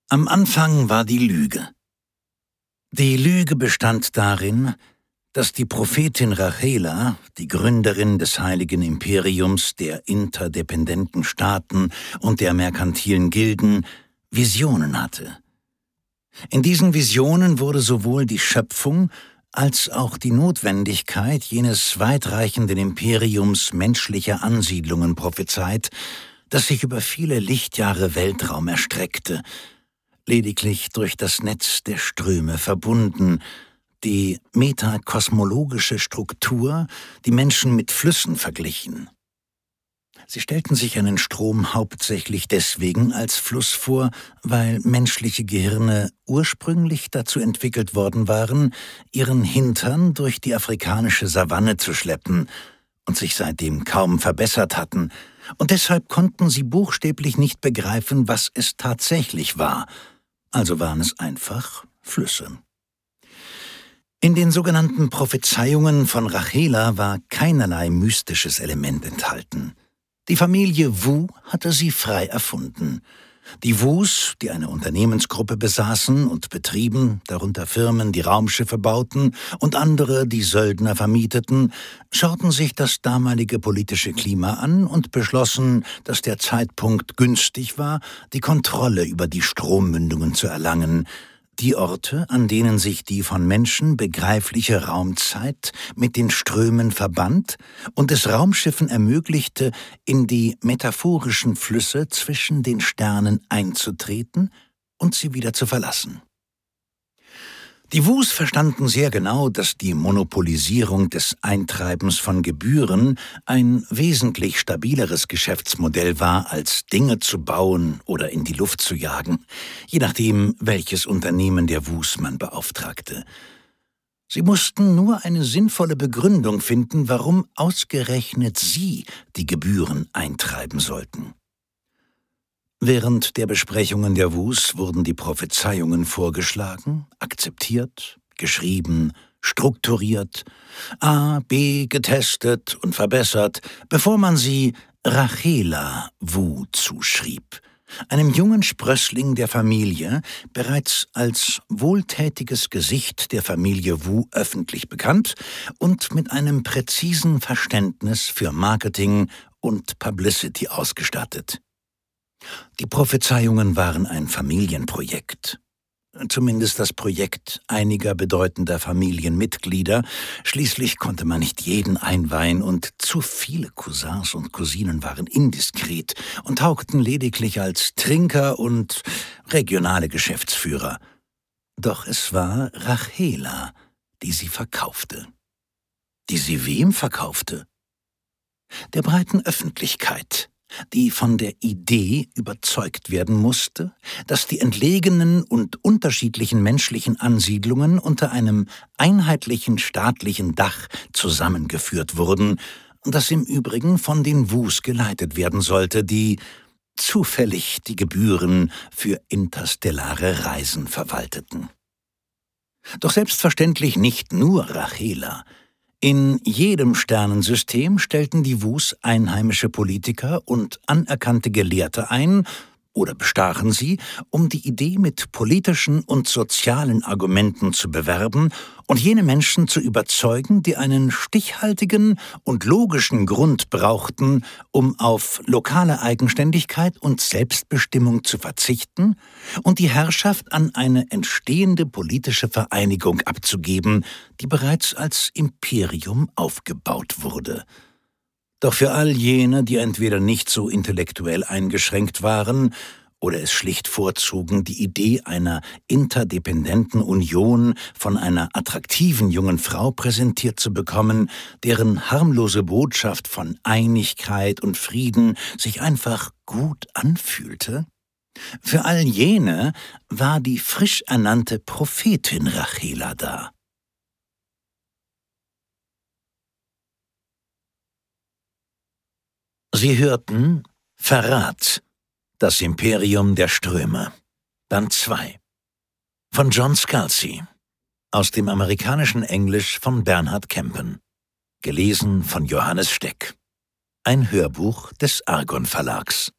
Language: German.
Am Anfang war die Lüge. Die Lüge bestand darin, dass die Prophetin Rachela, die Gründerin des Heiligen Imperiums, der interdependenten Staaten und der merkantilen Gilden, Visionen hatte. In diesen Visionen wurde sowohl die Schöpfung als auch die Notwendigkeit jenes weitreichenden Imperiums menschlicher Ansiedlungen prophezeit, das sich über viele Lichtjahre Weltraum erstreckte, lediglich durch das Netz der Ströme verbunden, die metakosmologische Struktur, die Menschen mit Flüssen verglichen. Sie stellten sich einen Strom hauptsächlich deswegen als Fluss vor, weil menschliche Gehirne ursprünglich dazu entwickelt worden waren, ihren Hintern durch die afrikanische Savanne zu schleppen und sich seitdem kaum verbessert hatten, und deshalb konnten sie buchstäblich nicht begreifen, was es tatsächlich war. Also waren es einfach Flüsse. In den sogenannten Prophezeiungen von Rachela war keinerlei mystisches Element enthalten. Die Familie Wu hatte sie frei erfunden. Die Wus, die eine Unternehmensgruppe besaßen und betrieben, darunter Firmen, die Raumschiffe bauten und andere, die Söldner vermieteten, schauten sich das damalige politische Klima an und beschlossen, dass der Zeitpunkt günstig war, die Kontrolle über die Strommündungen zu erlangen, die Orte, an denen sich die von Menschen begreifliche Raumzeit mit den Strömen verband und es Raumschiffen ermöglichte, in die metaphorischen Flüsse zwischen den Sternen einzutreten und sie wieder zu verlassen. Die Wus verstanden sehr genau, dass die Monopolisierung des Eintreibens von Gebühren ein wesentlich stabileres Geschäftsmodell war, als Dinge zu bauen oder in die Luft zu jagen, je nachdem, welches Unternehmen der Wus man beauftragte. Sie mussten nur eine sinnvolle Begründung finden, warum ausgerechnet sie die Gebühren eintreiben sollten. Während der Besprechungen der Wus wurden die Prophezeiungen vorgeschlagen, akzeptiert, geschrieben, strukturiert, A, B getestet und verbessert, bevor man sie Rachela Wu zuschrieb, einem jungen Sprössling der Familie, bereits als wohltätiges Gesicht der Familie Wu öffentlich bekannt und mit einem präzisen Verständnis für Marketing und Publicity ausgestattet. Die Prophezeiungen waren ein Familienprojekt. Zumindest das Projekt einiger bedeutender Familienmitglieder. Schließlich konnte man nicht jeden einweihen und zu viele Cousins und Cousinen waren indiskret und taugten lediglich als Trinker und regionale Geschäftsführer. Doch es war Rachela, die sie verkaufte. Die sie wem verkaufte? Der breiten Öffentlichkeit, die von der Idee überzeugt werden musste, dass die entlegenen und unterschiedlichen menschlichen Ansiedlungen unter einem einheitlichen staatlichen Dach zusammengeführt wurden, das im Übrigen von den Wus geleitet werden sollte, die zufällig die Gebühren für interstellare Reisen verwalteten. Doch selbstverständlich nicht nur Rachela. In jedem Sternensystem stellten die Wus einheimische Politiker und anerkannte Gelehrte ein oder bestachen sie, um die Idee mit politischen und sozialen Argumenten zu bewerben und jene Menschen zu überzeugen, die einen stichhaltigen und logischen Grund brauchten, um auf lokale Eigenständigkeit und Selbstbestimmung zu verzichten und die Herrschaft an eine entstehende politische Vereinigung abzugeben, die bereits als Imperium aufgebaut wurde. Doch für all jene, die entweder nicht so intellektuell eingeschränkt waren oder es schlicht vorzogen, die Idee einer interdependenten Union von einer attraktiven jungen Frau präsentiert zu bekommen, deren harmlose Botschaft von Einigkeit und Frieden sich einfach gut anfühlte, für all jene war die frisch ernannte Prophetin Rachela da. Sie hörten Verrat, das Imperium der Ströme, Band 2 von John Scalzi, aus dem amerikanischen Englisch von Bernhard Kempen, gelesen von Johannes Steck, ein Hörbuch des Argon Verlags.